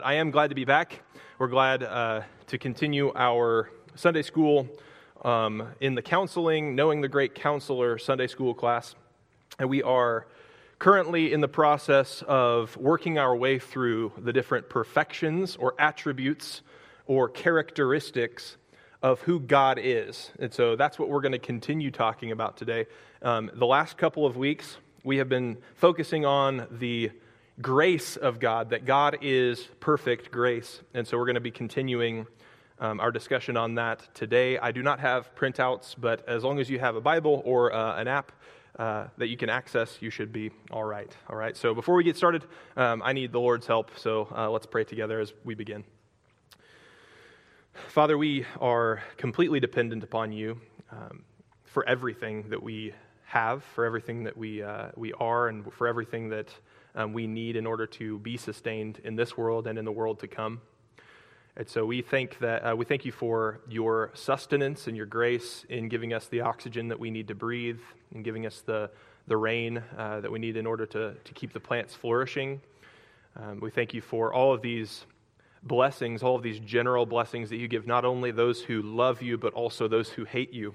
I am glad to be back. We're glad to continue our Sunday school in the counseling, Knowing the Great Counselor Sunday school class. And we are currently in the process of working our way through the different perfections or attributes or characteristics of who God is. And so that's what we're going to continue talking about today. The last couple of weeks, we have been focusing on the grace of God, that God is perfect grace. And so we're going to be continuing our discussion on that today. I do not have printouts, but as long as you have a Bible or an app that you can access, you should be all right. All right. So before we get started, I need the Lord's help. So let's pray together as we begin. Father, we are completely dependent upon you for everything that we have, for everything that we are, and for everything that we need in order to be sustained in this world and in the world to come. And so we thank you for your sustenance and your grace in giving us the oxygen that we need to breathe, and giving us the rain that we need in order to keep the plants flourishing. We thank you for all of these blessings, all of these general blessings that you give not only those who love you, but also those who hate you.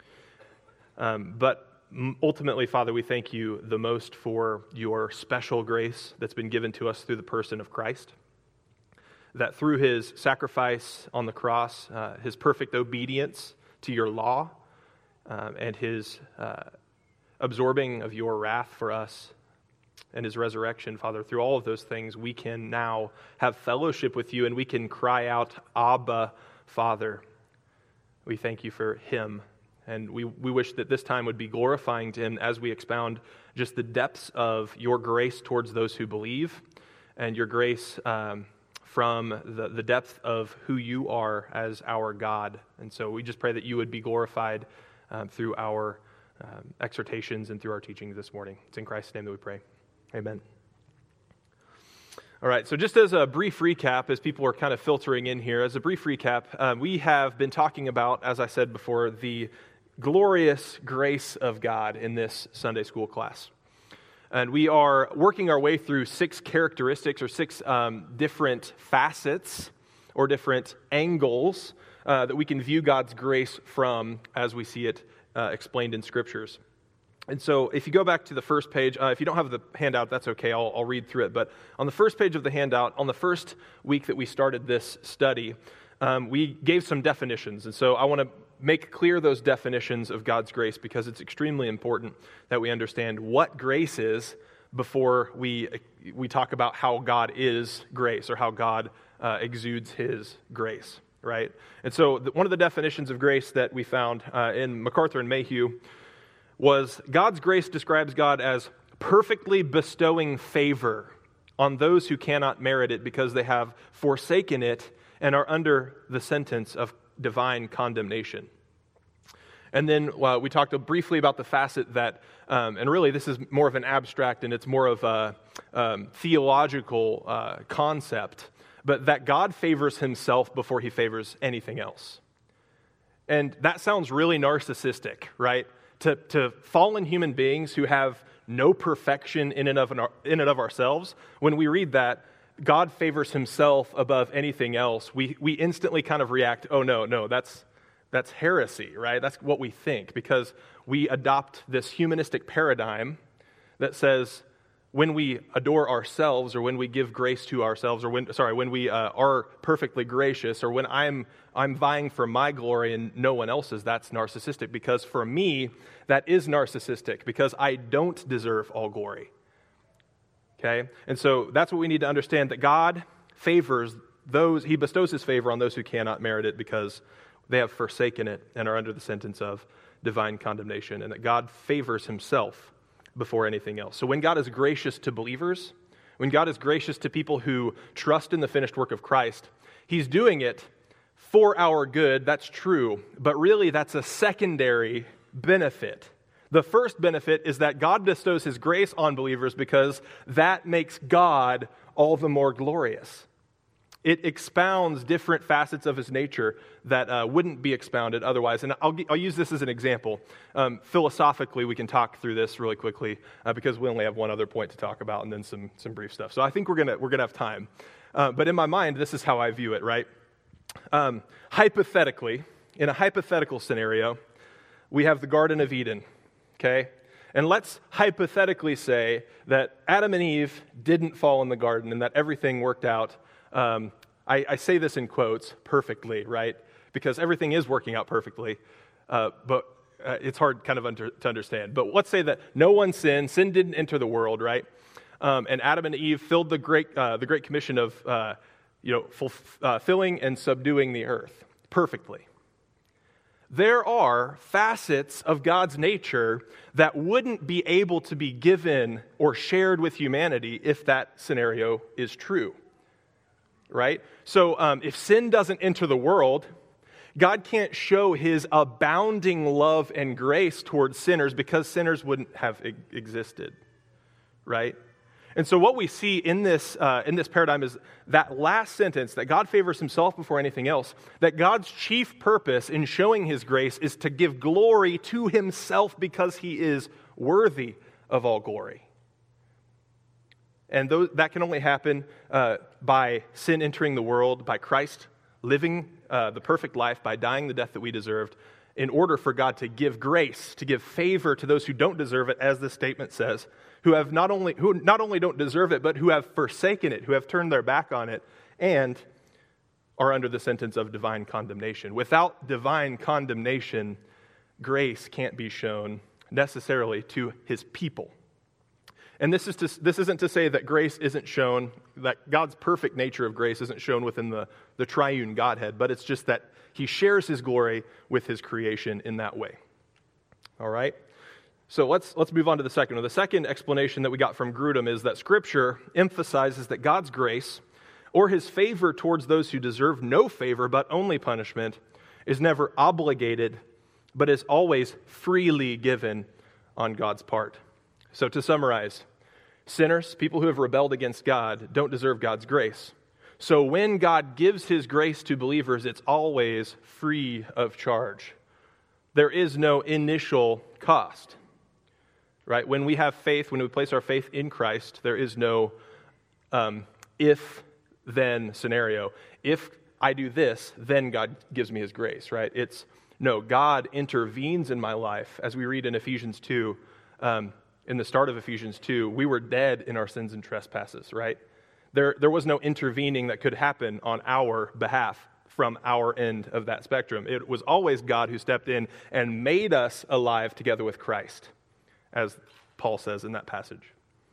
But ultimately, Father, we thank you the most for your special grace that's been given to us through the person of Christ. That through his sacrifice on the cross, his perfect obedience to your law, and his absorbing of your wrath for us, and his resurrection, Father, through all of those things, we can now have fellowship with you, and we can cry out, Abba, Father. We thank you for him. And we wish that this time would be glorifying to him as we expound just the depths of your grace towards those who believe, and your grace from the depth of who you are as our God. And so we just pray that you would be glorified through our exhortations and through our teaching this morning. It's in Christ's name that we pray. Amen. All right, so just as a brief recap, as people are kind of filtering in here, as a brief recap, we have been talking about, as I said before, the glorious grace of God in this Sunday school class. And we are working our way through 6 characteristics or 6 different facets or different angles that we can view God's grace from as we see it explained in Scriptures. And so if you go back to the first page, if you don't have the handout, that's okay, I'll read through it. But on the first page of the handout, on the first week that we started this study, we gave some definitions. And so I want to make clear those definitions of God's grace, because it's extremely important that we understand what grace is before we talk about how God is grace, or how God exudes his grace, right? And so one of the definitions of grace that we found in MacArthur and Mayhew was God's grace describes God as perfectly bestowing favor on those who cannot merit it because they have forsaken it and are under the sentence of divine condemnation. And then we talked briefly about the facet that, and really this is more of an abstract and it's more of a theological concept, but that God favors himself before he favors anything else. And that sounds really narcissistic, right? To fallen human beings who have no perfection in and of ourselves, when we read that God favors himself above anything else, we instantly kind of react, oh no, that's heresy, right? That's what we think, because we adopt this humanistic paradigm that says when we adore ourselves, or when we give grace to ourselves, or when we are perfectly gracious, or when I'm vying for my glory and no one else's, that's narcissistic. Because for me, that is narcissistic, because I don't deserve all glory. Okay? And so that's what we need to understand, that God favors those, he bestows his favor on those who cannot merit it because they have forsaken it and are under the sentence of divine condemnation, and that God favors himself before anything else. So when God is gracious to believers, when God is gracious to people who trust in the finished work of Christ, he's doing it for our good, that's true, but really that's a secondary benefit. The first benefit is that God bestows his grace on believers because that makes God all the more glorious. It expounds different facets of his nature that wouldn't be expounded otherwise. And I'll use this as an example. Philosophically, we can talk through this really quickly because we only have one other point to talk about and then some brief stuff. So I think we're gonna have time. But in my mind, this is how I view it, right? Hypothetically, in a hypothetical scenario, we have the Garden of Eden, okay? And let's hypothetically say that Adam and Eve didn't fall in the garden and that everything worked out. I say this in quotes, perfectly, right? Because everything is working out perfectly, but it's hard kind of to understand. But let's say that no one sinned, sin didn't enter the world, right? And Adam and Eve filled the Great Commission of fulfilling and subduing the earth perfectly. There are facets of God's nature that wouldn't be able to be given or shared with humanity if that scenario is true, right? So if sin doesn't enter the world, God can't show his abounding love and grace towards sinners because sinners wouldn't have existed, right? And so what we see in this paradigm is that last sentence, that God favors himself before anything else, that God's chief purpose in showing his grace is to give glory to himself because he is worthy of all glory. And that can only happen by sin entering the world, by Christ living the perfect life, by dying the death that we deserved, in order for God to give grace, to give favor to those who don't deserve it, as the statement says, who not only don't deserve it, but who have forsaken it, who have turned their back on it, and are under the sentence of divine condemnation. Without divine condemnation, grace can't be shown necessarily to his people. And this isn't to say that grace isn't shown, that God's perfect nature of grace isn't shown within the triune Godhead, but it's just that he shares his glory with his creation in that way. All right? So let's move on to the second one. The second explanation that we got from Grudem is that Scripture emphasizes that God's grace, or his favor towards those who deserve no favor but only punishment, is never obligated, but is always freely given on God's part. So to summarize, sinners, people who have rebelled against God, don't deserve God's grace. So when God gives his grace to believers, it's always free of charge. There is no initial cost. Right? When we have faith, when we place our faith in Christ, there is no if-then scenario. If I do this, then God gives me his grace, right? It's, no, God intervenes in my life. As we read in Ephesians 2, in the start of Ephesians 2, we were dead in our sins and trespasses, right? There was no intervening that could happen on our behalf from our end of that spectrum. It was always God who stepped in and made us alive together with Christ, as Paul says in that passage.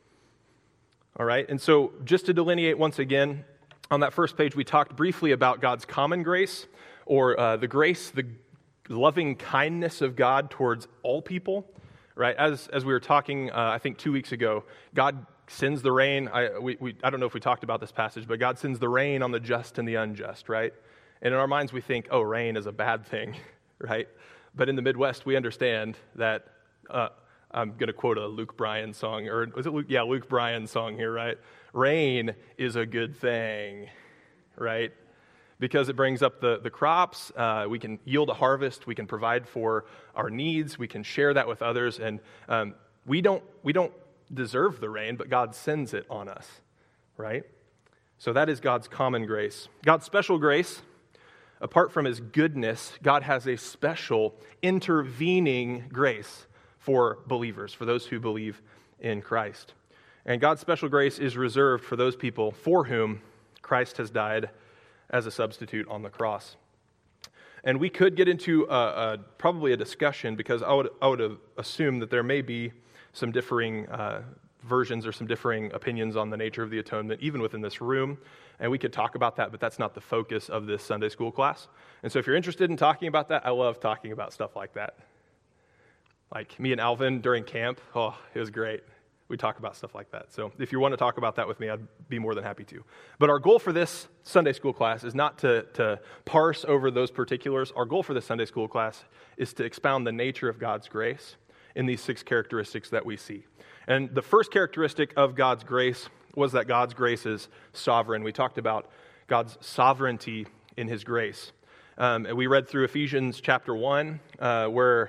All right, and so just to delineate once again, on that first page we talked briefly about God's common grace, or the grace, the loving kindness of God towards all people, right? As we were talking, I think 2 weeks ago, God sends the rain. I don't know if we talked about this passage, but God sends the rain on the just and the unjust, right? And in our minds we think, oh, rain is a bad thing, right? But in the Midwest we understand that I'm going to quote a Luke Bryan song, or was it Luke? Yeah, Luke Bryan song here, right? Rain is a good thing, right? Because it brings up the crops, we can yield a harvest, we can provide for our needs, we can share that with others, and we don't deserve the rain, but God sends it on us, right? So that is God's common grace. God's special grace, apart from his goodness, God has a special intervening grace for believers, for those who believe in Christ. And God's special grace is reserved for those people for whom Christ has died as a substitute on the cross. And we could get into probably a discussion, because I would assume that there may be some differing versions or some differing opinions on the nature of the atonement, even within this room. And we could talk about that, but that's not the focus of this Sunday school class. And so if you're interested in talking about that, I love talking about stuff like that. Like me and Alvin during camp, oh, it was great. We talk about stuff like that. So if you want to talk about that with me, I'd be more than happy to. But our goal for this Sunday school class is not to parse over those particulars. Our goal for this Sunday school class is to expound the nature of God's grace in these 6 characteristics that we see. And the first characteristic of God's grace was that God's grace is sovereign. We talked about God's sovereignty in his grace. And we read through Ephesians chapter 1, where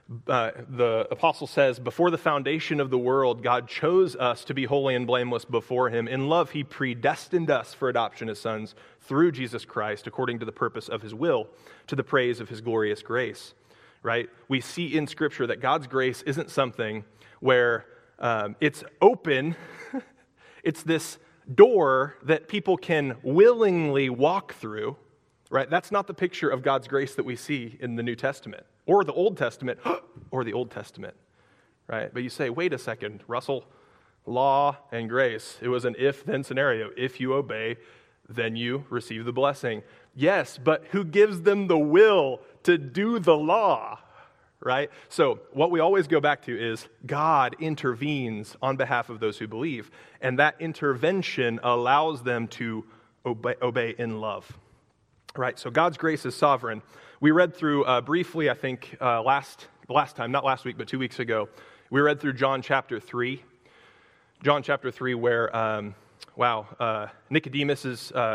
the apostle says, before the foundation of the world, God chose us to be holy and blameless before him. In love, he predestined us for adoption as sons through Jesus Christ, according to the purpose of his will, to the praise of his glorious grace. Right? We see in Scripture that God's grace isn't something where it's open. It's this door that people can willingly walk through. Right? That's not the picture of God's grace that we see in the New Testament or the Old Testament or the Old Testament. Right? But you say, wait a second, Russell, law and grace. It was an if-then scenario. If you obey, then you receive the blessing. Yes, but who gives them the will to do the law? Right? So what we always go back to is God intervenes on behalf of those who believe, and that intervention allows them to obey in love. Right? So God's grace is sovereign. We read through briefly, I think, last time, not last week, but 2 weeks ago, we read through John chapter 3. John chapter 3 where, Nicodemus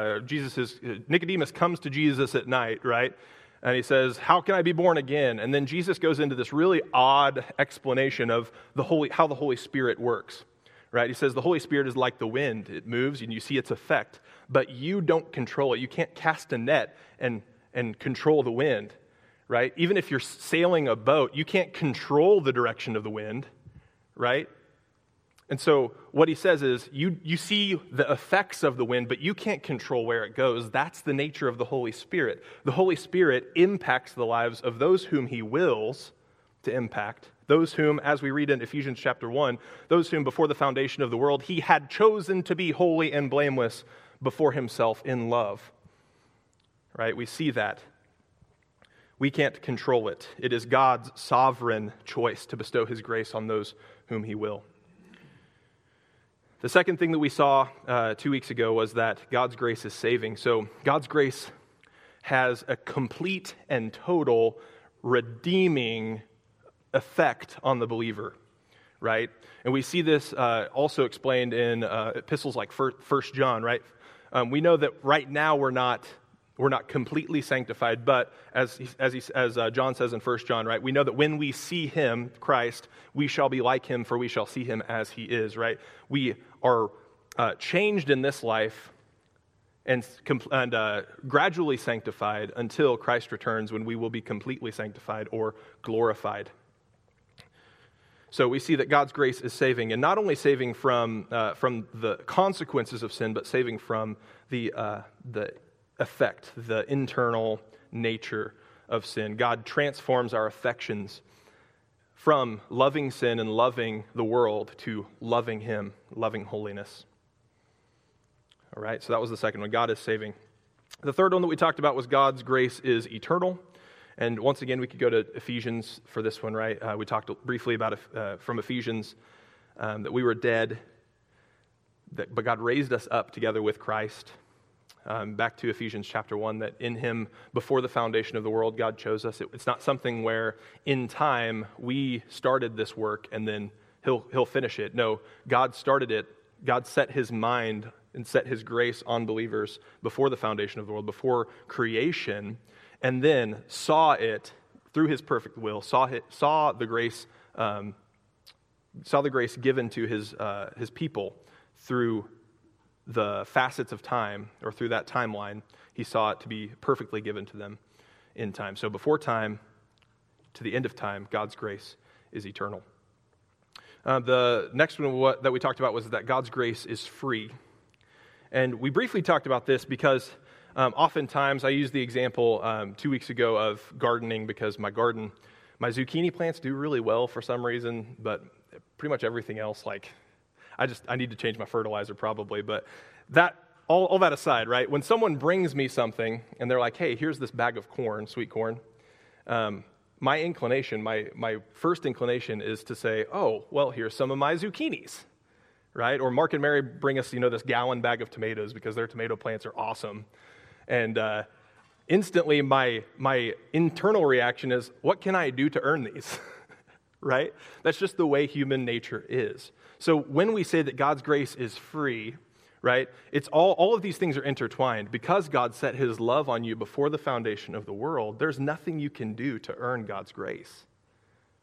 comes to Jesus at night, right? And he says, how can I be born again? And then Jesus goes into this really odd explanation of how the Holy Spirit works. Right? He says the Holy Spirit is like the wind. It moves and you see its effect, but you don't control it. You can't cast a net and control the wind. Right? Even if you're sailing a boat, you can't control the direction of the wind. Right? And so what he says is you see the effects of the wind, but you can't control where it goes. That's the nature of the Holy Spirit. The Holy Spirit impacts the lives of those whom he wills to impact. Those whom, as we read in Ephesians chapter 1, those whom before the foundation of the world he had chosen to be holy and blameless before himself in love. Right? We see that. We can't control it. It is God's sovereign choice to bestow his grace on those whom he will. The second thing that we saw 2 weeks ago was that God's grace is saving. So God's grace has a complete and total redeeming effect on the believer, right? And we see this also explained in epistles like 1 John, right? We know that right now we're not completely sanctified, but as John says in 1 John, right? We know that when we see him, Christ, we shall be like him, for we shall see him as he is, right? We are changed in this life and gradually sanctified until Christ returns, when we will be completely sanctified or glorified. So we see that God's grace is saving, and not only saving from the consequences of sin, but saving from the effect, the internal nature of sin. God transforms our affections from loving sin and loving the world to loving him, loving holiness. All right, so that was the second one. God is saving. The third one that we talked about was God's grace is eternal. And once again, we could go to Ephesians for this one, right? We talked briefly about from Ephesians that we were dead, but God raised us up together with Christ. Back to Ephesians chapter 1, that in him, before the foundation of the world, God chose us. It's not something where in time we started this work and then he'll finish it. No, God started it. God set his mind and set his grace on believers before the foundation of the world, before creation, and then saw it through his perfect will, saw the grace given to his people through the facets of time, or through that timeline. He saw it to be perfectly given to them in time. So before time, to the end of time, God's grace is eternal. The next one that we talked about was that God's grace is free. And we briefly talked about this because oftentimes I used the example 2 weeks ago of gardening, because my zucchini plants do really well for some reason, but pretty much everything else, I need to change my fertilizer probably. But that all that aside, right? When someone brings me something and they're like, hey, here's this bag of corn, sweet corn, my inclination, my first inclination is to say, oh, well, here's some of my zucchinis, right? Or Mark and Mary bring us, this gallon bag of tomatoes because their tomato plants are awesome. And instantly my internal reaction is, what can I do to earn these? Right? That's just the way human nature is. So when we say that God's grace is free, right, it's all of these things are intertwined. Because God set his love on you before the foundation of the world, there's nothing you can do to earn God's grace.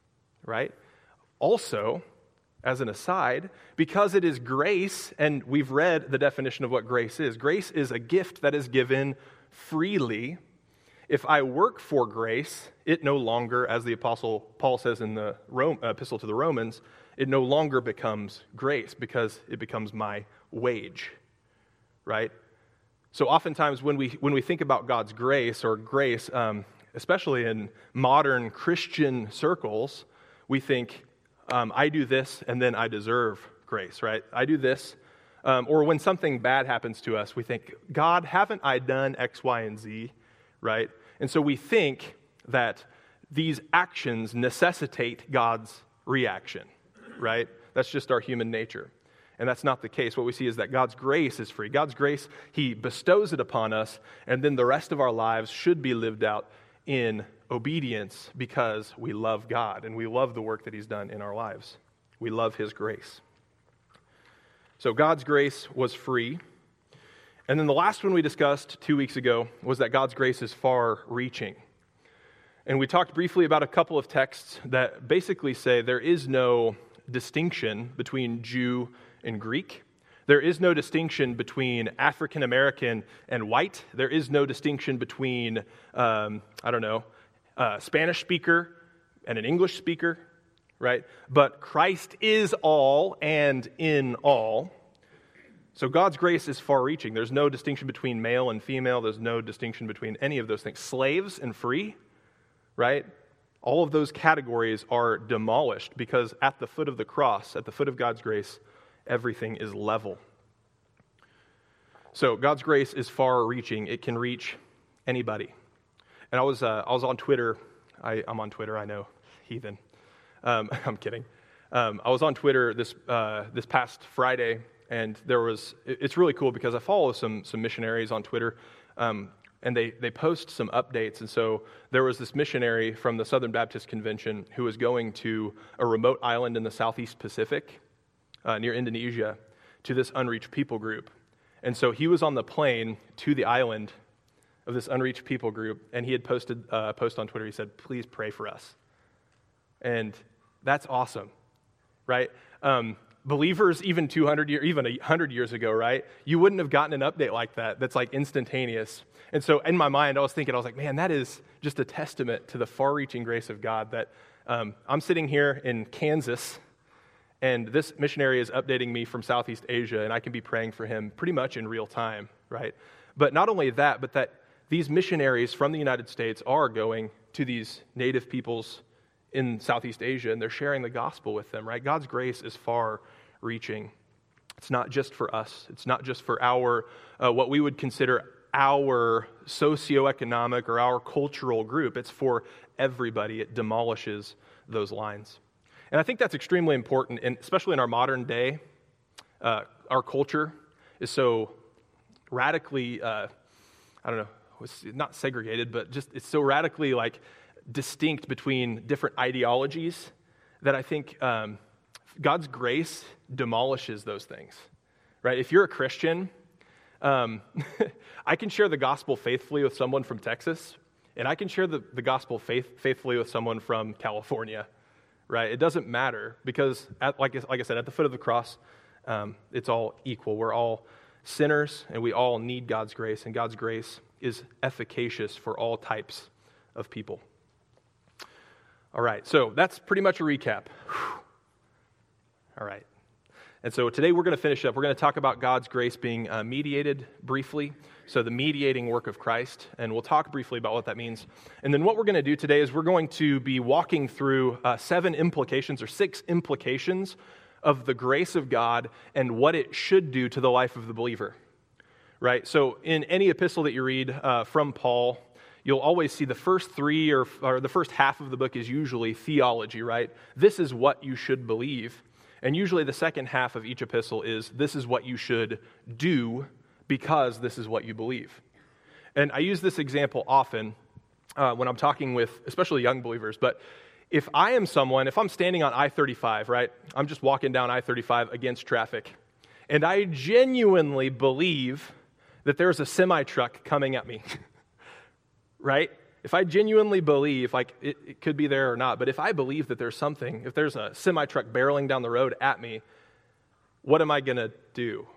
right? Also, as an aside, because it is grace, and we've read the definition of what grace is a gift that is given freely. If I work for grace, it no longer, as the Apostle Paul says in the Epistle to the Romans, it no longer becomes grace because it becomes my wage, right? So oftentimes when we think about God's grace or grace, especially in modern Christian circles, we think, I do this and then I deserve grace, right? I do this. Or when something bad happens to us, we think, God, haven't I done X, Y, and Z, right? And so we think that these actions necessitate God's reaction, right? That's just our human nature. And that's not the case. What we see is that God's grace is free. God's grace, He bestows it upon us, and then the rest of our lives should be lived out in obedience because we love God and we love the work that He's done in our lives. We love His grace. So God's grace was free. And then the last one we discussed 2 weeks ago was that God's grace is far-reaching. And we talked briefly about a couple of texts that basically say there is no distinction between Jew and Greek. There is no distinction between African American and white. There is no distinction between, Spanish speaker and an English speaker, right? But Christ is all and in all. So God's grace is far-reaching. There's no distinction between male and female. There's no distinction between any of those things. Slaves and free, right? All of those categories are demolished because at the foot of the cross, at the foot of God's grace, everything is level. So God's grace is far-reaching. It can reach anybody. And I was on Twitter. I'm on Twitter. I know, heathen. I'm kidding. I was on Twitter this past Friday, and it's really cool because I follow some missionaries on Twitter, and they post some updates. And so there was this missionary from the Southern Baptist Convention who was going to a remote island in the Southeast Pacific, near Indonesia, to this unreached people group. And so he was on the plane to the island of this unreached people group, and he had posted a post on Twitter. He said, "Please pray for us." And that's awesome, right? Believers even 200 years, even 100 years ago, right? You wouldn't have gotten an update like that. That's like instantaneous. And so in my mind, I was like, man, that is just a testament to the far-reaching grace of God that I'm sitting here in Kansas, and this missionary is updating me from Southeast Asia, and I can be praying for him pretty much in real time, right? But not only that, but that these missionaries from the United States are going to these native peoples in Southeast Asia, and they're sharing the gospel with them, right? God's grace is far-reaching. It's not just for us. It's not just for our, what we would consider our socioeconomic or our cultural group. It's for everybody. It demolishes those lines. And I think that's extremely important, and especially in our modern day. Our culture is so radically, it's not segregated, but just it's so radically like distinct between different ideologies that I think God's grace demolishes those things, right? If you're a Christian, I can share the gospel faithfully with someone from Texas, and I can share the gospel faithfully with someone from California, right? It doesn't matter because, like I said, at the foot of the cross, it's all equal. We're all sinners, and we all need God's grace, and God's grace is efficacious for all types of people. All right, so that's pretty much a recap. Whew. All right. And so today we're going to finish up. We're going to talk about God's grace being mediated briefly, so the mediating work of Christ, and we'll talk briefly about what that means. And then what we're going to do today is we're going to be walking through 6 implications of the grace of God and what it should do to the life of the believer, right? So in any epistle that you read from Paul, you'll always see the first 3 or the first half of the book is usually theology, right? This is what you should believe. And usually the second half of each epistle is this is what you should do because this is what you believe. And I use this example often when I'm talking with especially young believers, but if I'm standing on I-35, right? I'm just walking down I-35 against traffic, and I genuinely believe that there's a semi-truck coming at me, right? if I genuinely believe, like it could be there or not, but if I believe that there's something, if there's a semi-truck barreling down the road at me, what am I going to do?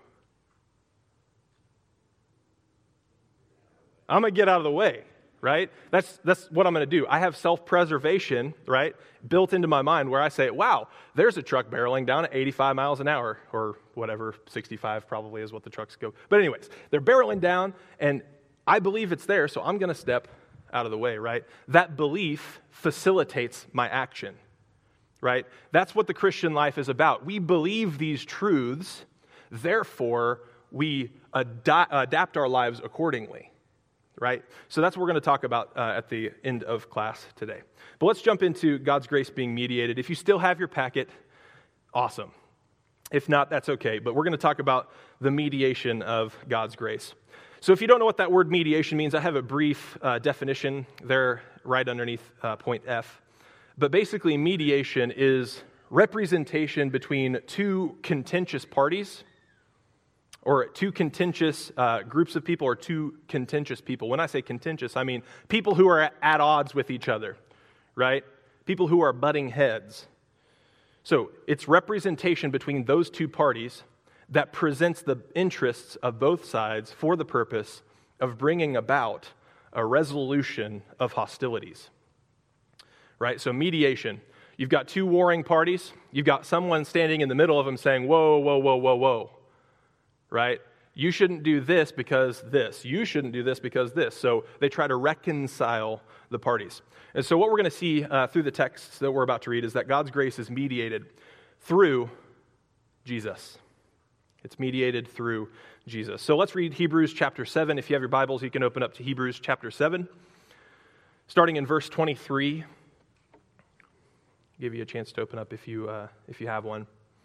I'm going to get out of the way, right? That's what I'm going to do. I have self-preservation, right, built into my mind where I say, wow, there's a truck barreling down at 85 miles an hour, or whatever, 65 probably is what the trucks go. But anyways, they're barreling down, and I believe it's there, so I'm going to step out of the way, right? That belief facilitates my action, right? That's what the Christian life is about. We believe these truths, therefore we adapt our lives accordingly, right? So that's what we're going to talk about at the end of class today. But let's jump into God's grace being mediated. If you still have your packet, awesome. If not, that's okay. But we're going to talk about the mediation of God's grace. So if you don't know what that word mediation means, I have a brief definition there right underneath point F. But basically, mediation is representation between two contentious parties, or two contentious groups of people, or two contentious people. When I say contentious, I mean people who are at odds with each other, right? People who are butting heads. So it's representation between those two parties that presents the interests of both sides for the purpose of bringing about a resolution of hostilities. Right? So mediation. You've got two warring parties. You've got someone standing in the middle of them saying, whoa, whoa, whoa, whoa, whoa. Right? You shouldn't do this because this. You shouldn't do this because this. So they try to reconcile the parties. And so what we're going to see through the texts that we're about to read is that God's grace is mediated through Jesus. It's mediated through Jesus. So let's read Hebrews chapter 7. If you have your Bibles, you can open up to Hebrews chapter 7. Starting in verse 23. Give you a chance to open up if you have one.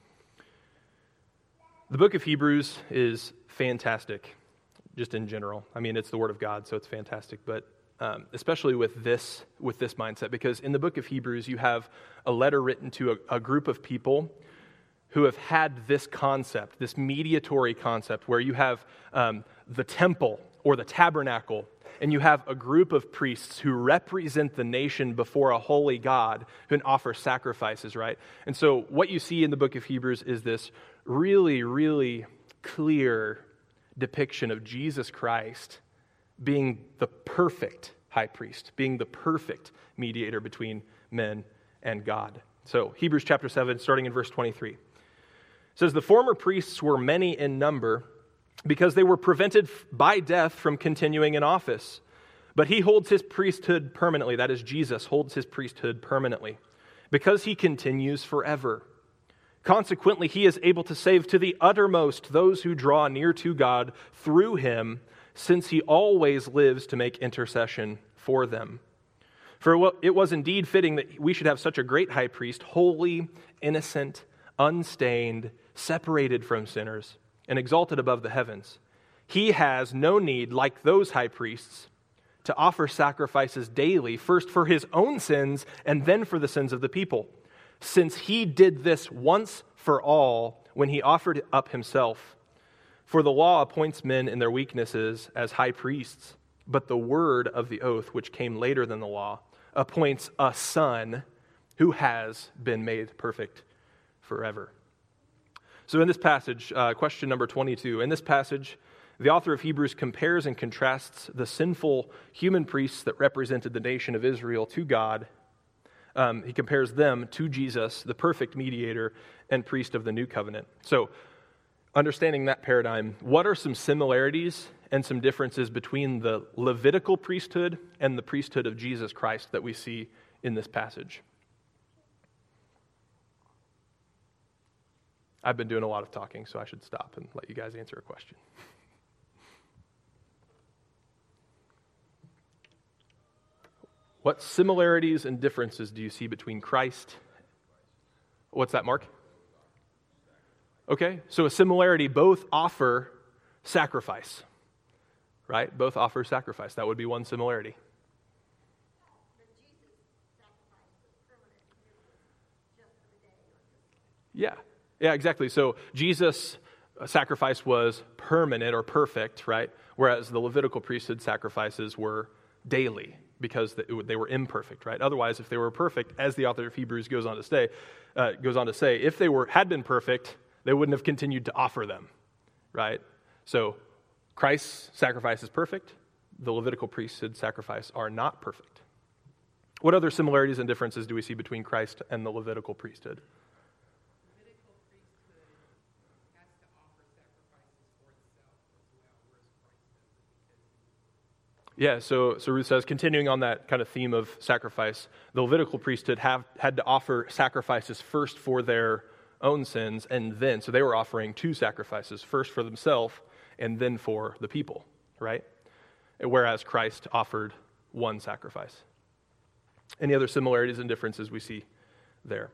The book of Hebrews is fantastic, just in general. I mean, it's the Word of God, so it's fantastic. But especially with this mindset, because in the book of Hebrews, you have a letter written to a group of people who have had this concept, this mediatory concept, where you have the temple or the tabernacle, and you have a group of priests who represent the nation before a holy God who can offer sacrifices, right? And so what you see in the book of Hebrews is this really, really clear depiction of Jesus Christ being the perfect high priest, being the perfect mediator between men and God. So Hebrews chapter 7, starting in verse 23. It says, the former priests were many in number because they were prevented by death from continuing in office. But he holds his priesthood permanently. That is, Jesus holds his priesthood permanently because he continues forever. Consequently, he is able to save to the uttermost those who draw near to God through him, since he always lives to make intercession for them. For it was indeed fitting that we should have such a great high priest, holy, innocent, unstained, separated from sinners, and exalted above the heavens. He has no need, like those high priests, to offer sacrifices daily, first for his own sins and then for the sins of the people, since he did this once for all when he offered up himself. For the law appoints men in their weaknesses as high priests, but the word of the oath, which came later than the law, appoints a son who has been made perfect forever. So in this passage, question number 22, in this passage, the author of Hebrews compares and contrasts the sinful human priests that represented the nation of Israel to God. He compares them to Jesus, the perfect mediator and priest of the new covenant. So understanding that paradigm, what are some similarities and some differences between the Levitical priesthood and the priesthood of Jesus Christ that we see in this passage? I've been doing a lot of talking, so I should stop and let you guys answer a question. What similarities and differences do you see between Christ? What's that, Mark? Okay, so a similarity, both offer sacrifice, right? Both offer sacrifice. That would be one similarity. Yeah, exactly. So Jesus' sacrifice was permanent or perfect, right? Whereas the Levitical priesthood sacrifices were daily, because they were imperfect, right? Otherwise, if they were perfect, as the author of Hebrews goes on to say, if they had been perfect, they wouldn't have continued to offer them, right? So Christ's sacrifice is perfect. The Levitical priesthood sacrifice are not perfect. What other similarities and differences do we see between Christ and the Levitical priesthood? Levitical priesthood has to offer sacrifices for itself as well, whereas Christ doesn't. Yeah, so Ruth says, continuing on that kind of theme of sacrifice, the Levitical priesthood had to offer sacrifices first for their own sins, and then, so they were offering two sacrifices, first for themselves and then for the people, right? Whereas Christ offered one sacrifice. Any other similarities and differences we see there?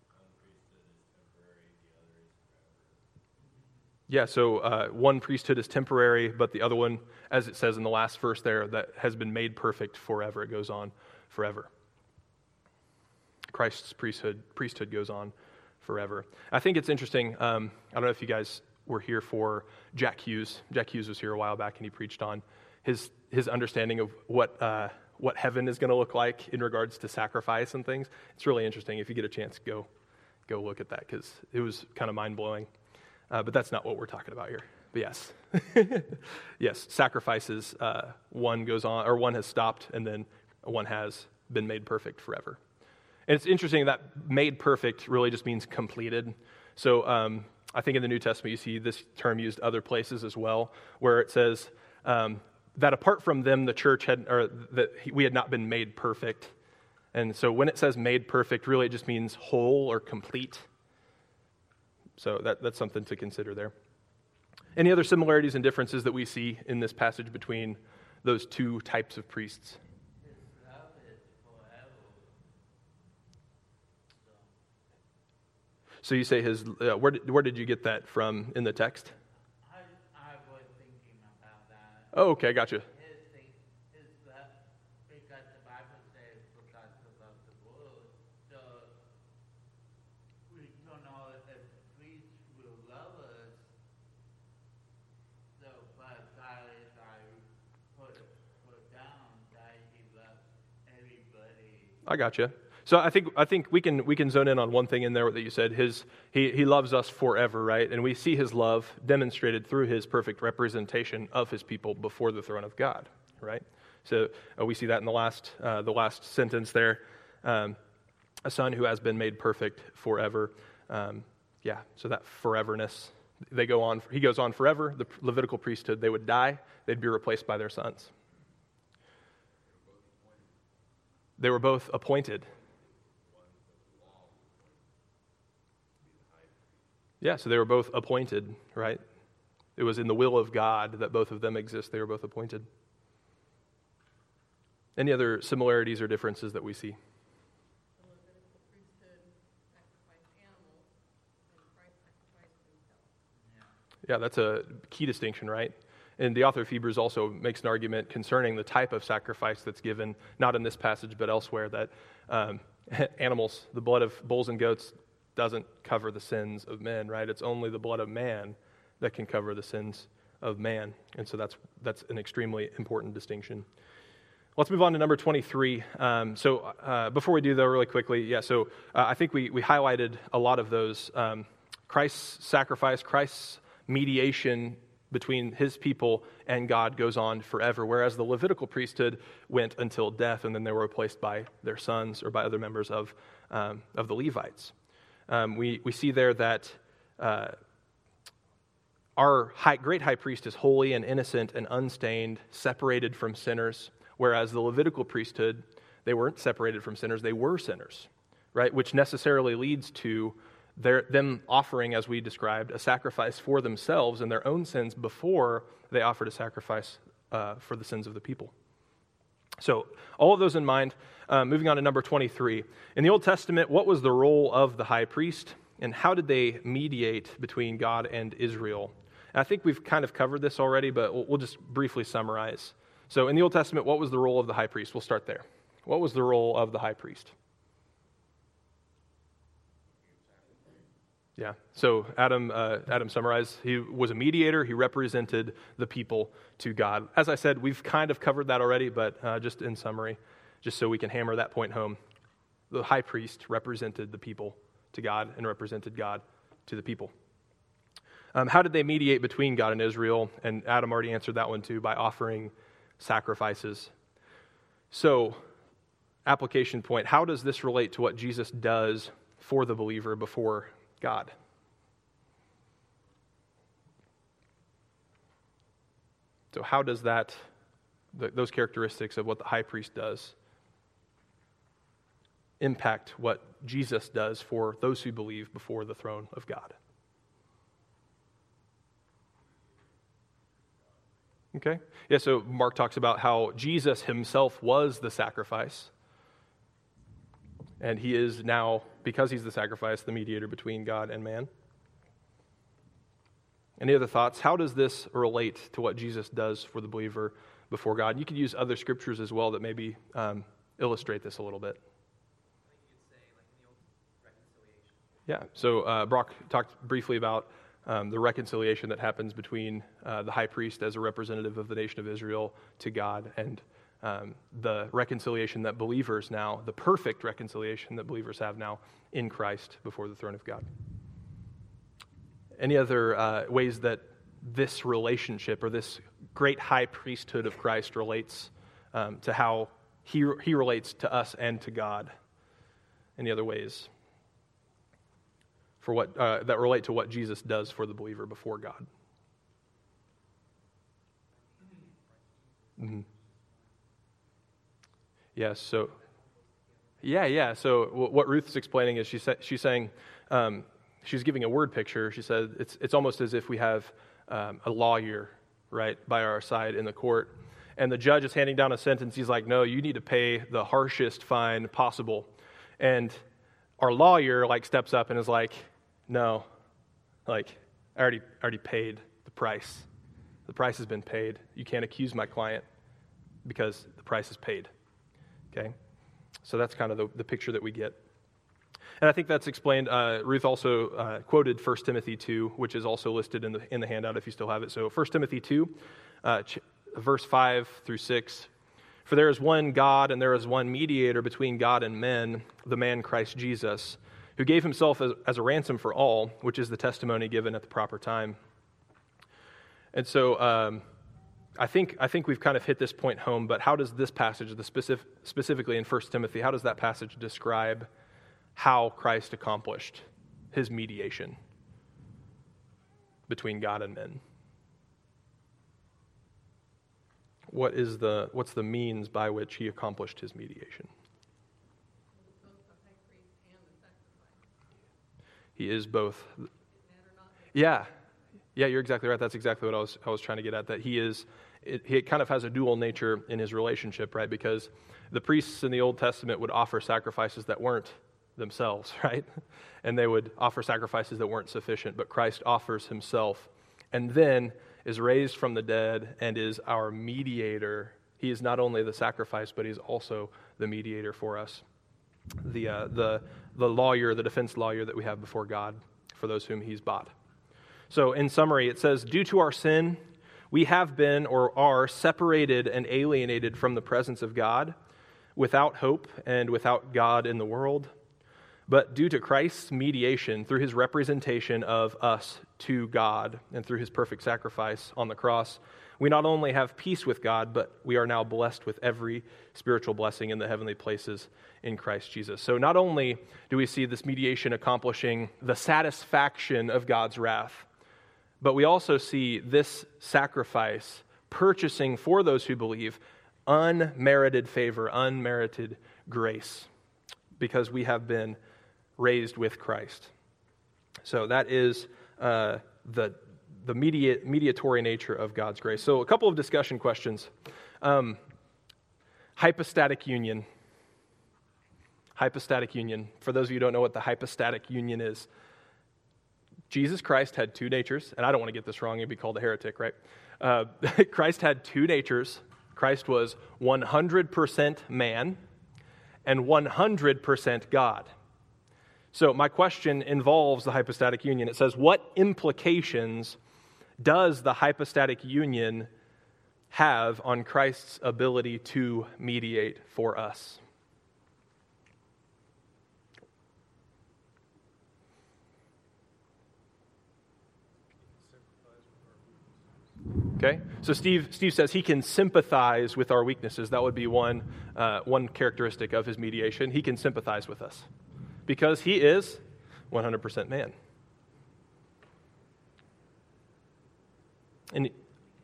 Yeah, so one priesthood is temporary, but the other one, as it says in the last verse there, that has been made perfect forever. It goes on forever. Christ's priesthood goes on forever. I think it's interesting. I don't know if you guys were here for Jack Hughes. Jack Hughes was here a while back, and he preached on his understanding of what heaven is going to look like in regards to sacrifice and things. It's really interesting. If you get a chance, go look at that, because it was kind of mind-blowing. But that's not what we're talking about here. But yes. Yes, sacrifices, one goes on, or one has stopped, and then one has been made perfect forever. And it's interesting that made perfect really just means completed. So I think in the New Testament you see this term used other places as well, where it says that apart from them the church we had not been made perfect. And so when it says made perfect, really it just means whole or complete. So that's something to consider there. Any other similarities and differences that we see in this passage between those two types of priests? So you say where did you get that from in the text? I was thinking about that. Oh, okay, gotcha. His love, because the Bible says, because to love the world, so we don't know if priests will love us, so, but God is put down that he loves everybody. I gotcha. So I think we can zone in on one thing in there that you said. He loves us forever, right? And we see his love demonstrated through his perfect representation of his people before the throne of God, right? So we see that in the last sentence there, a son who has been made perfect forever. So that foreverness, he goes on forever. The Levitical priesthood, they would die, they'd be replaced by their sons. They were both appointed. Yeah, so they were both appointed, right? It was in the will of God that both of them exist. They were both appointed. Any other similarities or differences that we see? The Levitical priesthood sacrificed animals, and Christ sacrificed himself. Yeah, that's a key distinction, right? And the author of Hebrews also makes an argument concerning the type of sacrifice that's given, not in this passage, but elsewhere, that animals, the blood of bulls and goats, doesn't cover the sins of men, right? It's only the blood of man that can cover the sins of man. And so that's an extremely important distinction. Let's move on to number 23. Before we do, though, really quickly, I think we highlighted a lot of those. Christ's sacrifice, Christ's mediation between his people and God goes on forever, whereas the Levitical priesthood went until death, and then they were replaced by their sons or by other members of the Levites. We see there that our great high priest is holy and innocent and unstained, separated from sinners, whereas the Levitical priesthood, they weren't separated from sinners, they were sinners, right? Which necessarily leads to them offering, as we described, a sacrifice for themselves and their own sins before they offered a sacrifice for the sins of the people. So all of those in mind, moving on to number 23. In the Old Testament, what was the role of the high priest, and how did they mediate between God and Israel? And I think we've kind of covered this already, but we'll just briefly summarize. So in the Old Testament, what was the role of the high priest? We'll start there. What was the role of the high priest? Yeah, so Adam summarized. He was a mediator. He represented the people to God. As I said, we've kind of covered that already, but just in summary. just so we can hammer that point home. The high priest represented the people to God and represented God to the people. How did they mediate between God and Israel? And Adam already answered that one too, by offering sacrifices. So, application point, how does this relate to what Jesus does for the believer before God? So how does those characteristics of what the high priest does impact what Jesus does for those who believe before the throne of God? Okay? Yeah, so Mark talks about how Jesus himself was the sacrifice. And he is now, because he's the sacrifice, the mediator between God and man. Any other thoughts? How does this relate to what Jesus does for the believer before God? You could use other scriptures as well that maybe illustrate this a little bit. Yeah, so Brock talked briefly about the reconciliation that happens between the high priest as a representative of the nation of Israel to God, and the reconciliation that believers now, the perfect reconciliation that believers have now in Christ before the throne of God. Any other ways that this relationship or this great high priesthood of Christ relates to how he relates to us and to God? Any other ways for what that relate to what Jesus does for the believer before God? Mm-hmm. Yes. So, yeah. So what Ruth's explaining is she's saying she's giving a word picture. She said it's almost as if we have a lawyer right by our side in the court, and the judge is handing down a sentence. He's like, "No, you need to pay the harshest fine possible," and our lawyer steps up and is like, "No, I already paid the price. The price has been paid. You can't accuse my client because the price is paid." Okay, so that's kind of the picture that we get. And I think that's explained. Ruth also quoted 1 Timothy 2, which is also listed in the handout if you still have it. So 1 Timothy 2, verse 5 through 6. "For there is one God and there is one mediator between God and men, the man Christ Jesus, who gave himself as a ransom for all, which is the testimony given at the proper time." And so I think we've kind of hit this point home, but how does this passage, specifically in 1 Timothy, how does that passage describe how Christ accomplished his mediation between God and men? What's the means by which he accomplished his mediation? He is both. Yeah, you're exactly right. That's exactly what I was trying to get at. That he kind of has a dual nature in his relationship, right? Because the priests in the Old Testament would offer sacrifices that weren't themselves, right? And they would offer sacrifices that weren't sufficient, but Christ offers himself and then is raised from the dead and is our mediator. He is not only the sacrifice, but he's also the mediator for us. The lawyer, the defense lawyer that we have before God for those whom he's bought. So in summary, it says, "Due to our sin, we have been or are separated and alienated from the presence of God, without hope and without God in the world. But due to Christ's mediation, through his representation of us to God, and through his perfect sacrifice on the cross, we not only have peace with God, but we are now blessed with every spiritual blessing in the heavenly places in Christ Jesus." So not only do we see this mediation accomplishing the satisfaction of God's wrath, but we also see this sacrifice purchasing for those who believe unmerited favor, unmerited grace, because we have been raised with Christ. So that is the mediatory nature of God's grace. So a couple of discussion questions. Hypostatic union. Hypostatic union. For those of you who don't know what the hypostatic union is, Jesus Christ had two natures, and I don't want to get this wrong, you'd be called a heretic, right? Christ had two natures. Christ was 100% man and 100% God. So my question involves the hypostatic union. It says, what implications does the hypostatic union have on Christ's ability to mediate for us? Okay, so Steve says he can sympathize with our weaknesses. That would be one characteristic of his mediation. He can sympathize with us because he is 100% man. And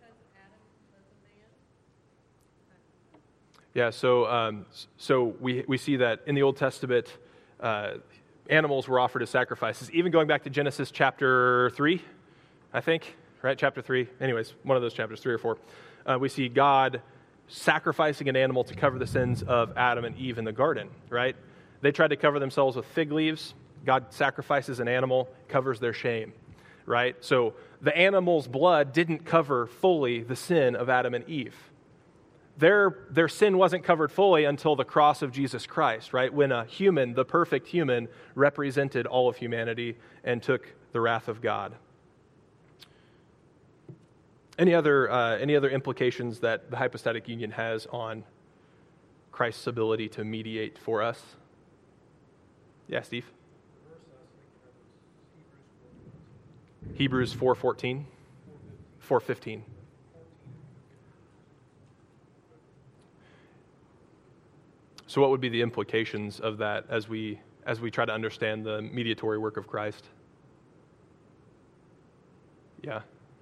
yeah, so we see that in the Old Testament, animals were offered as sacrifices. Even going back to Genesis chapter 3, I think. Right, chapter 3. Anyways, one of those chapters, 3 or 4. We see God sacrificing an animal to cover the sins of Adam and Eve in the garden, right? They tried to cover themselves with fig leaves. God sacrifices an animal, covers their shame, right? So the animal's blood didn't cover fully the sin of Adam and Eve. Their sin wasn't covered fully until the cross of Jesus Christ, right? When a human, the perfect human, represented all of humanity and took the wrath of God. Any other implications that the hypostatic union has on Christ's ability to mediate for us? Yeah, Steve? Hebrews 4:14? 4:15. So what would be the implications of that as we try to understand the mediatory work of Christ? Yeah.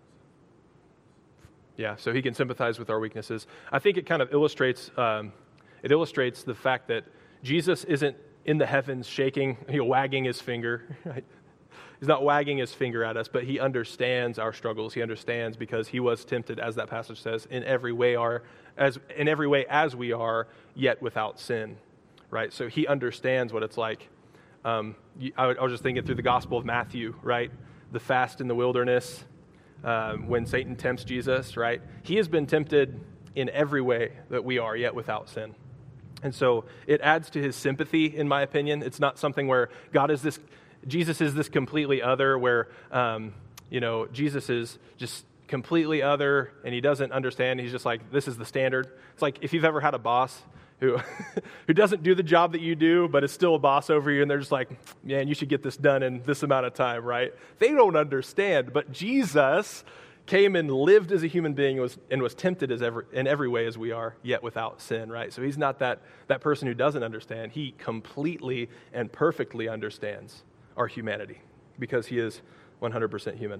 Yeah, so he can sympathize with our weaknesses. I think it kind of illustrates the fact that Jesus isn't in the heavens shaking, wagging his finger. Right? He's not wagging his finger at us, but he understands our struggles. He understands because he was tempted, as that passage says, in every way as we are, yet without sin. Right? So he understands what it's like. I was just thinking through the Gospel of Matthew, right? The fast in the wilderness. When Satan tempts Jesus, right? He has been tempted in every way that we are, yet without sin. And so it adds to his sympathy, in my opinion. It's not something where Jesus is this completely other, where, Jesus is just completely other and he doesn't understand. He's just like, this is the standard. It's like if you've ever had a boss who doesn't do the job that you do, but is still a boss over you, and they're just like, man, you should get this done in this amount of time, right? They don't understand, but Jesus came and lived as a human being and was tempted in every way as we are, yet without sin, right? So he's not that person who doesn't understand. He completely and perfectly understands our humanity because he is 100% human.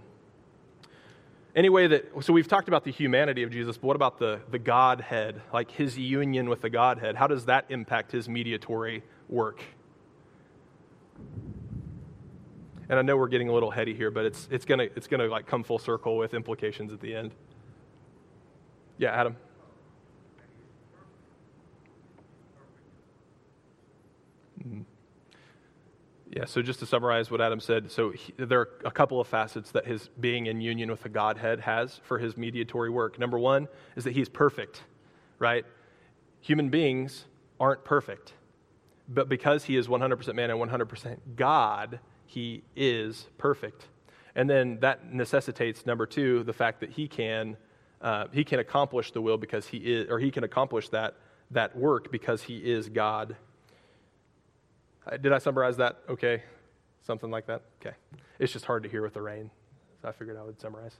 So we've talked about the humanity of Jesus, but what about the Godhead, like his union with the Godhead? How does that impact his mediatory work? And I know we're getting a little heady here, but it's gonna like come full circle with implications at the end. Yeah, Adam. Mm-hmm. Yeah, so just to summarize what Adam said, there are a couple of facets that his being in union with the Godhead has for his mediatory work. Number one is that he's perfect, right? Human beings aren't perfect, but because he is 100% man and 100% God, he is perfect. And then that necessitates, number two, the fact that he can accomplish the will because he is, or he can accomplish that work because he is God. Did I summarize that okay? Something like that? Okay. It's just hard to hear with the rain, so I figured I would summarize.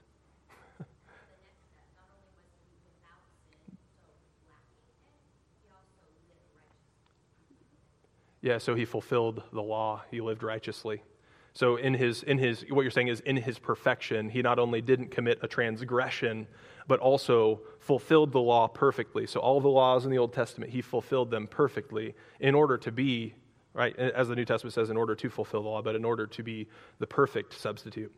Yeah, so he fulfilled the law. He lived righteously. So in his what you're saying is in his perfection, he not only didn't commit a transgression, but also fulfilled the law perfectly. So all the laws in the Old Testament, he fulfilled them perfectly in order to be, right, as the New Testament says, in order to fulfill the law, but in order to be the perfect substitute.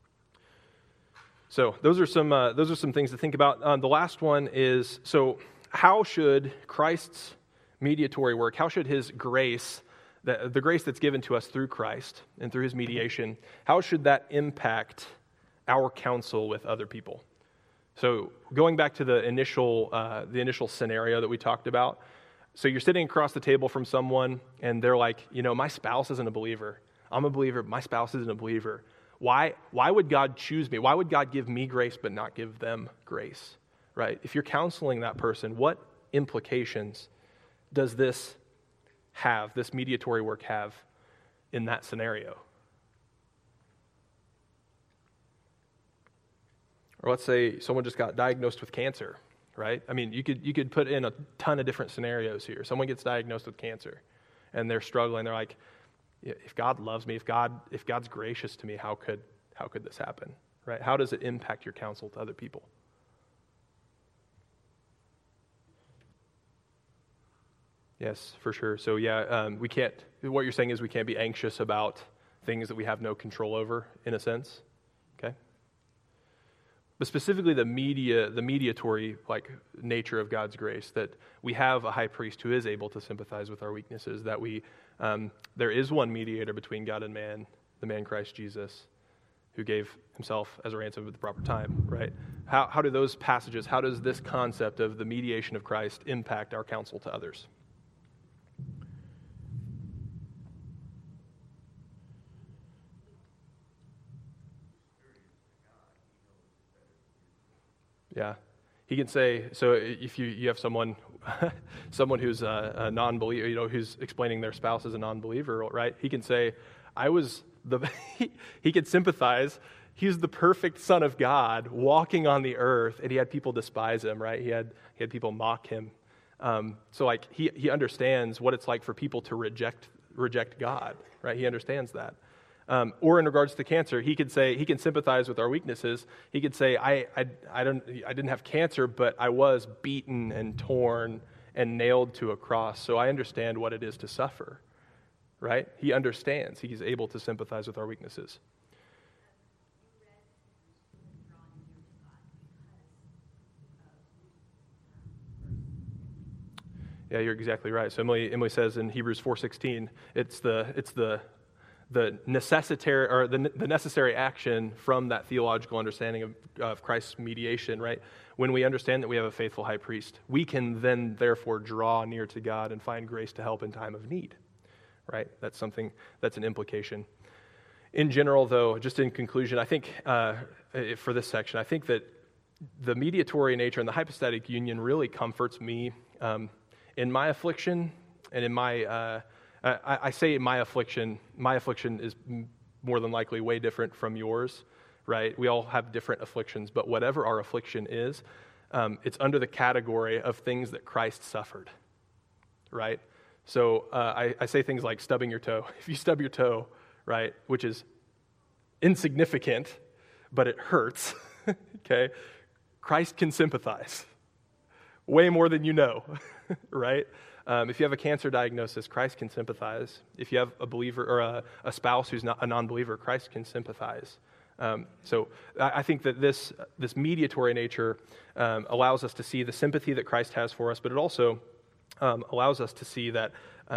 So those are some things to think about. The last one is, so how should Christ's mediatory work, how should his grace, the grace that's given to us through Christ and through his mediation, how should that impact our counsel with other people? So going back to the initial scenario that we talked about, so you're sitting across the table from someone and they're like, my spouse isn't a believer. I'm a believer, my spouse isn't a believer. Why would God choose me? Why would God give me grace but not give them grace? right? If you're counseling that person, what implications does this mediatory work have in that scenario? Or let's say someone just got diagnosed with cancer, right? I mean, you could put in a ton of different scenarios here. Someone gets diagnosed with cancer, and they're struggling. They're like, if God loves me, if God's gracious to me, how could this happen, right? How does it impact your counsel to other people? Yes, for sure. So we can't. What you're saying is we can't be anxious about things that we have no control over, in a sense. Okay. But specifically the mediatory nature of God's grace, that we have a high priest who is able to sympathize with our weaknesses, that there is one mediator between God and man, the man Christ Jesus, who gave himself as a ransom at the proper time, right? How do those passages, how does this concept of the mediation of Christ impact our counsel to others? Yeah, he can say. So if you have someone who's a non-believer, who's explaining their spouse as a non-believer, right? He can say, he could sympathize. He's the perfect Son of God walking on the earth, and he had people despise him, right? He had people mock him. So he understands what it's like for people to reject God, right? He understands that. Or in regards to cancer, he can sympathize with our weaknesses. He could say, I didn't have cancer, but I was beaten and torn and nailed to a cross, so I understand what it is to suffer, right? He understands. He's able to sympathize with our weaknesses. Yeah, you're exactly right. So Emily says in Hebrews 4:16, it's the necessary action from that theological understanding of Christ's mediation, right? When we understand that we have a faithful high priest, we can then therefore draw near to God and find grace to help in time of need, right? That's an implication. In general, though, just in conclusion, I think for this section, I think that the mediatory nature and the hypostatic union really comforts me in my affliction and in my I say my affliction is more than likely way different from yours, right? We all have different afflictions, but whatever our affliction is, it's under the category of things that Christ suffered, right? So I say things like stubbing your toe. If you stub your toe, right, which is insignificant, but it hurts, okay? Christ can sympathize way more than you know, right? If you have a cancer diagnosis, Christ can sympathize. If you have a believer or a spouse who's not a non-believer, Christ can sympathize. So I think that this mediatory nature allows us to see the sympathy that Christ has for us, but it also allows us to see that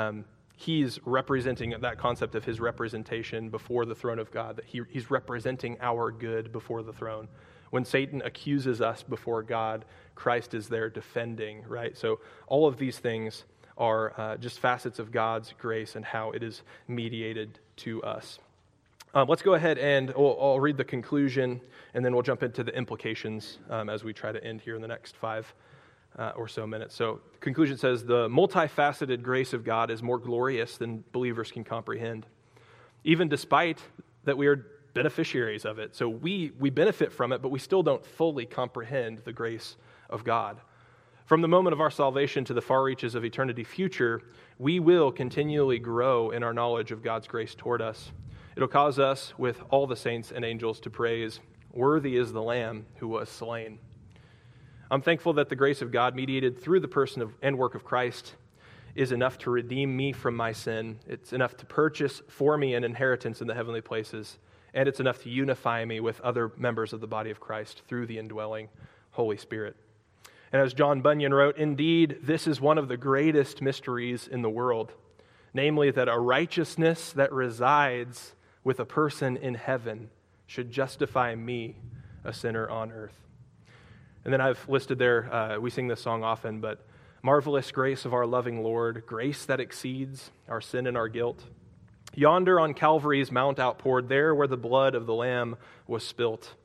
he's representing that concept of his representation before the throne of God, that he's representing our good before the throne. When Satan accuses us before God, Christ is there defending, right? So all of these things are just facets of God's grace and how it is mediated to us. Let's go ahead and I'll read the conclusion, and then we'll jump into the implications as we try to end here in the next 5 or so minutes. So the conclusion says, the multifaceted grace of God is more glorious than believers can comprehend, even despite that we are beneficiaries of it. So we benefit from it, but we still don't fully comprehend the grace of God. From the moment of our salvation to the far reaches of eternity future, we will continually grow in our knowledge of God's grace toward us. It'll cause us, with all the saints and angels, to praise, "Worthy is the Lamb who was slain." I'm thankful that the grace of God, mediated through the person and work of Christ, is enough to redeem me from my sin. It's enough to purchase for me an inheritance in the heavenly places, and it's enough to unify me with other members of the body of Christ through the indwelling Holy Spirit. And as John Bunyan wrote, "Indeed, this is one of the greatest mysteries in the world, namely that a righteousness that resides with a person in heaven should justify me, a sinner on earth." And then I've listed there, we sing this song often, but marvelous grace of our loving Lord, grace that exceeds our sin and our guilt. Yonder on Calvary's mount outpoured, there where the blood of the Lamb was spilt.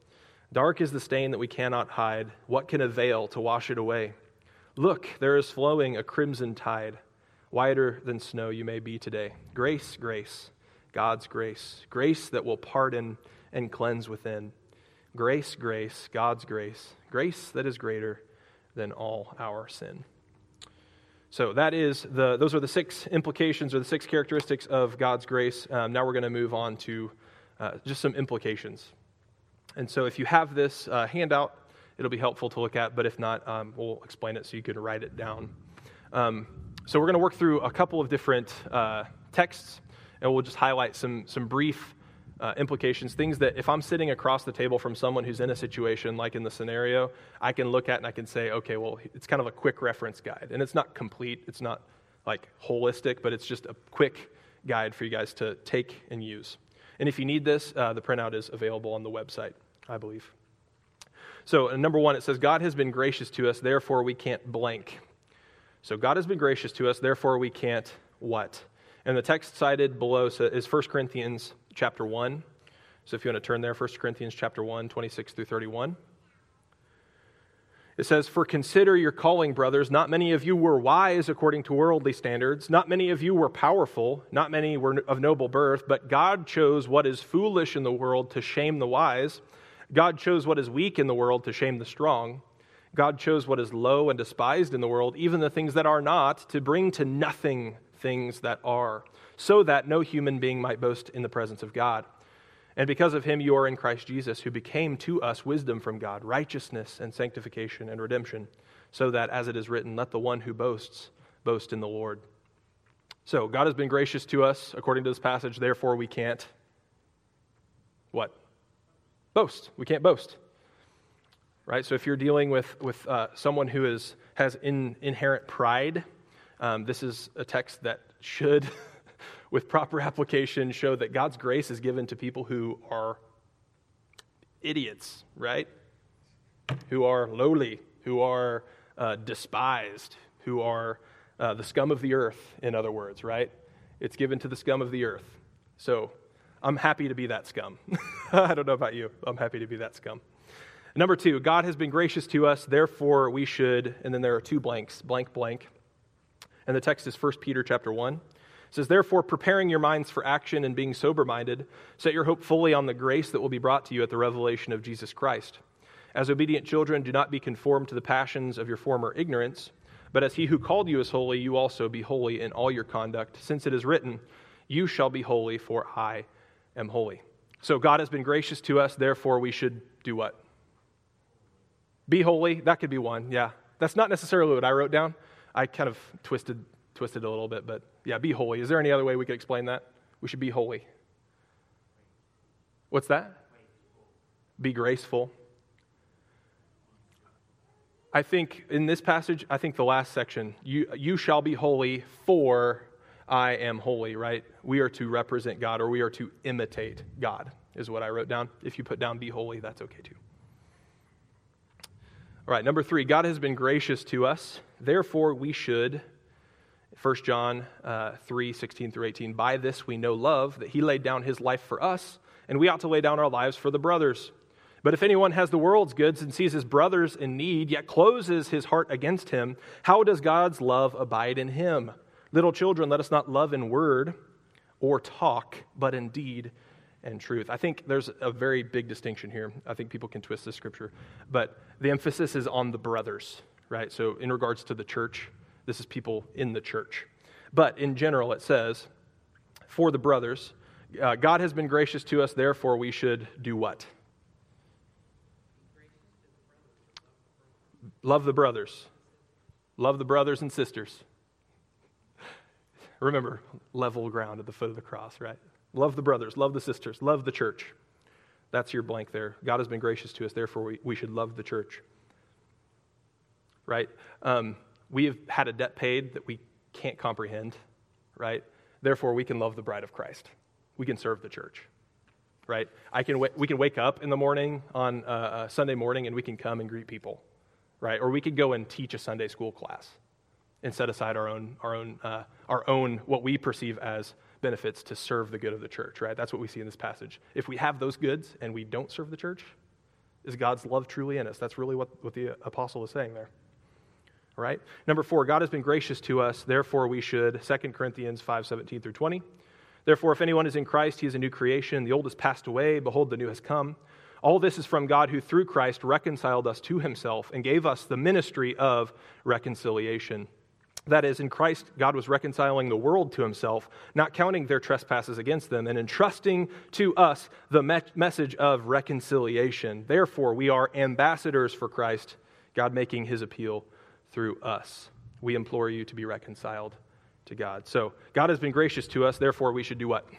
Dark is the stain that we cannot hide. What can avail to wash it away? Look, there is flowing a crimson tide. Whiter than snow you may be today. Grace, grace, God's grace. Grace that will pardon and cleanse within. Grace, grace, God's grace. Grace that is greater than all our sin. So those are the 6 implications or the 6 characteristics of God's grace. Now we're going to move on to just some implications. And so if you have this handout, it'll be helpful to look at, but if not, we'll explain it so you can write it down. So we're going to work through a couple of different texts, and we'll just highlight some brief implications, things that if I'm sitting across the table from someone who's in a situation like in the scenario, I can look at and I can say, okay, well, it's kind of a quick reference guide. And it's not complete, it's not like holistic, but it's just a quick guide for you guys to take and use. And if you need this, the printout is available on the website, I believe. So number 1, it says, God has been gracious to us, therefore we can't blank. So God has been gracious to us, therefore we can't what? And the text cited below is 1 Corinthians chapter 1. So if you want to turn there, 1 Corinthians chapter 1, 26 through 31. It says, "For consider your calling, brothers. Not many of you were wise according to worldly standards. Not many of you were powerful. Not many were of noble birth. But God chose what is foolish in the world to shame the wise. God chose what is weak in the world to shame the strong. God chose what is low and despised in the world, even the things that are not, to bring to nothing things that are, so that no human being might boast in the presence of God. And because of him you are in Christ Jesus, who became to us wisdom from God, righteousness and sanctification and redemption, so that, as it is written, let the one who boasts boast in the Lord." So God has been gracious to us, according to this passage, therefore we can't what? Boast. We can't boast. Right? So if you're dealing with someone who has inherent pride, this is a text that should, with proper application, show that God's grace is given to people who are idiots, right? Who are lowly, who are despised, who are the scum of the earth, in other words, right? It's given to the scum of the earth. So I'm happy to be that scum. I don't know about you. I'm happy to be that scum. Number 2, God has been gracious to us, therefore we should, and then there are 2 blanks, blank, blank. And the text is 1 Peter chapter 1. It says, "Therefore, preparing your minds for action and being sober-minded, set your hope fully on the grace that will be brought to you at the revelation of Jesus Christ. As obedient children, do not be conformed to the passions of your former ignorance, but as he who called you is holy, you also be holy in all your conduct, since it is written, you shall be holy, for I am holy." So God has been gracious to us, therefore we should do what? Be holy. That could be one, yeah. That's not necessarily what I wrote down. I kind of twisted a little bit, but yeah, be holy. Is there any other way we could explain that? We should be holy. What's that? Be graceful. I think in this passage, the last section, you shall be holy, for I am holy, right? We are to represent God, or we are to imitate God, is what I wrote down. If you put down be holy, that's okay too. All right, number 3, God has been gracious to us, therefore we should, 1 John 3, 16 through 18, "By this we know love, that he laid down his life for us, and we ought to lay down our lives for the brothers. But if anyone has the world's goods and sees his brothers in need, yet closes his heart against him, how does God's love abide in him? Little children, let us not love in word or talk, but in deed and truth." I think there's a very big distinction here. I think people can twist this scripture, but the emphasis is on the brothers, right? So in regards to the church, this is people in the church. But in general, it says, for the brothers, God has been gracious to us, therefore we should do what? Love the brothers. Love the brothers and sisters. Remember, level ground at the foot of the cross, right? Love the brothers, love the sisters, love the church. That's your blank there. God has been gracious to us, therefore we should love the church. Right? We have had a debt paid that we can't comprehend, right? Therefore, we can love the bride of Christ. We can serve the church, right? We can wake up in the morning on a Sunday morning and we can come and greet people, right? Or we could go and teach a Sunday school class and set aside our own what we perceive as benefits to serve the good of the church, right? That's what we see in this passage. If we have those goods and we don't serve the church, Is God's love truly in us? That's really what the apostle is saying there. All right? Number 4, God has been gracious to us, therefore we should, 2 Corinthians 5:17 through 20. Therefore, if anyone is in Christ, he is a new creation. The old has passed away. Behold, the new has come. All this is from God, who through Christ reconciled us to himself and gave us the ministry of reconciliation. That is, in Christ, God was reconciling the world to himself, not counting their trespasses against them, and entrusting to us the message of reconciliation. Therefore, we are ambassadors for Christ, God making his appeal through us. We implore you to be reconciled to God. So, God has been gracious to us, therefore we should do what?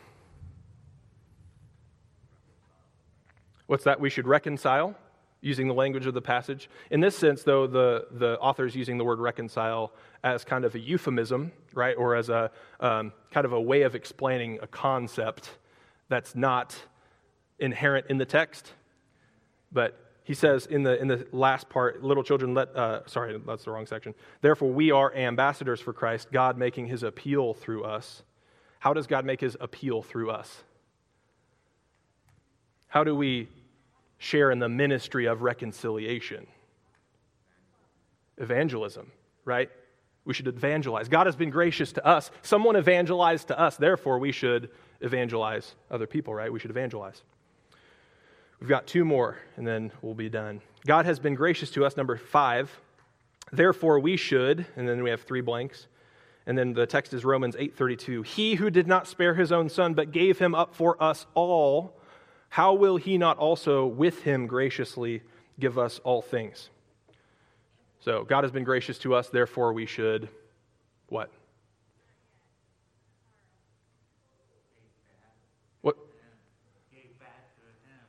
What's that? We should reconcile, using the language of the passage. In this sense, though, the author is using the word reconcile as kind of a euphemism, right? Or as a kind of a way of explaining a concept that's not inherent in the text. But he says in the last part, little children, sorry, that's the wrong section. Therefore, we are ambassadors for Christ, God making his appeal through us. How does God make his appeal through us? How do we share in the ministry of reconciliation? Evangelism, right? We should evangelize. God has been gracious to us. Someone evangelized to us. Therefore, we should evangelize other people, right? We should evangelize. We've got 2 more, and then we'll be done. God has been gracious to us, number 5. Therefore, we should, and then we have 3 blanks. And then the text is Romans 8:32. He who did not spare his own son, but gave him up for us all, how will he not also with him graciously give us all things? So God has been gracious to us, therefore we should what? What? Gave back to him,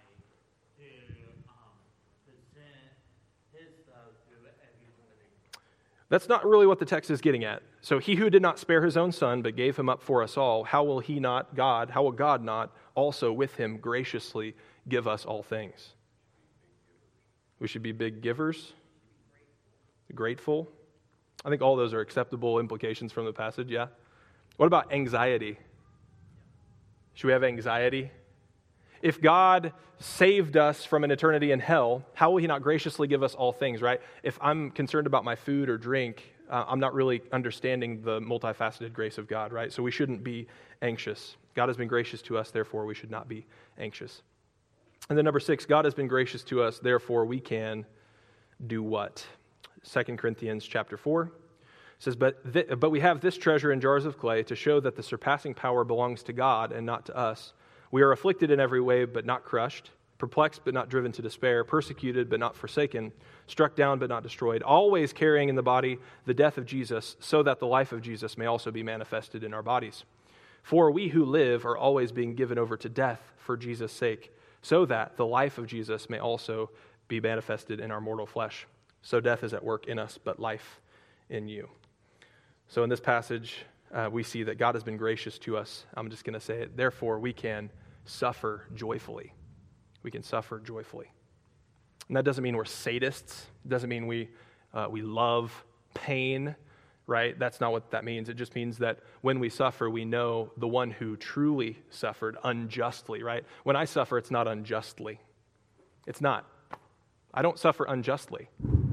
to present his love to everybody. That's not really what the text is getting at. So he who did not spare his own son, but gave him up for us all, how will God not also with him graciously give us all things? We should be big givers, grateful. I think all those are acceptable implications from the passage, yeah? What about anxiety? Should we have anxiety? If God saved us from an eternity in hell, how will he not graciously give us all things, right? If I'm concerned about my food or drink, I'm not really understanding the multifaceted grace of God, right? So we shouldn't be anxious. God has been gracious to us, therefore we should not be anxious. And then number 6, God has been gracious to us, therefore we can do what? 2 Corinthians chapter 4 says, But we have this treasure in jars of clay to show that the surpassing power belongs to God and not to us. We are afflicted in every way, but not crushed, perplexed, but not driven to despair, persecuted, but not forsaken, struck down, but not destroyed, always carrying in the body the death of Jesus, so that the life of Jesus may also be manifested in our bodies. For we who live are always being given over to death for Jesus' sake, so that the life of Jesus may also be manifested in our mortal flesh. So death is at work in us, but life in you. So in this passage, we see that God has been gracious to us. I'm just going to say it. Therefore, we can suffer joyfully. We can suffer joyfully. And that doesn't mean we're sadists. It doesn't mean we love pain, right? That's not what that means. It just means that when we suffer, we know the one who truly suffered unjustly, right? When I suffer, it's not unjustly. It's not. I don't suffer unjustly.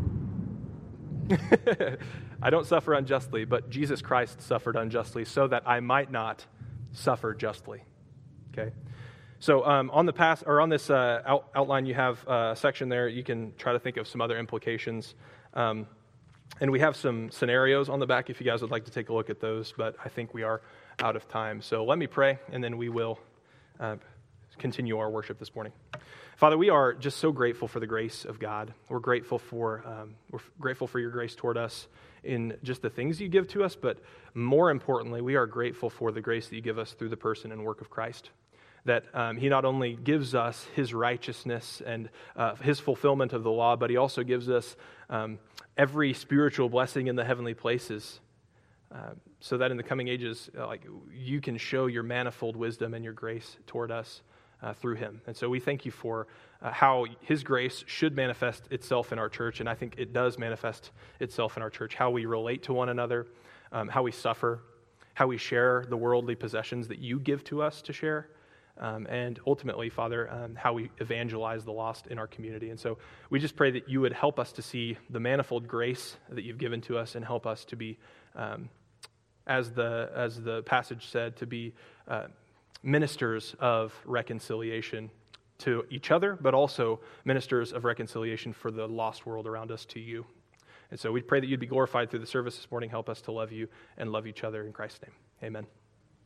I don't suffer unjustly, but Jesus Christ suffered unjustly so that I might not suffer justly. Okay? So on this outline, you have a section there. You can try to think of some other implications. And we have some scenarios on the back if you guys would like to take a look at those, but I think we are out of time. So let me pray, and then we will continue our worship this morning. Father, we are just so grateful for the grace of God. We're grateful for your grace toward us in just the things you give to us, but more importantly, we are grateful for the grace that you give us through the person and work of Christ. That he not only gives us his righteousness and his fulfillment of the law, but he also gives us every spiritual blessing in the heavenly places, so that in the coming ages, you can show your manifold wisdom and your grace toward us through him. And so we thank you for how his grace should manifest itself in our church, and I think it does manifest itself in our church, how we relate to one another, how we suffer, how we share the worldly possessions that you give to us to share, and ultimately, Father, how we evangelize the lost in our community. And so we just pray that you would help us to see the manifold grace that you've given to us and help us to be, as the passage said, to be ministers of reconciliation to each other, but also ministers of reconciliation for the lost world around us to you. And so we pray that you'd be glorified through the service this morning. Help us to love you and love each other in Christ's name. Amen.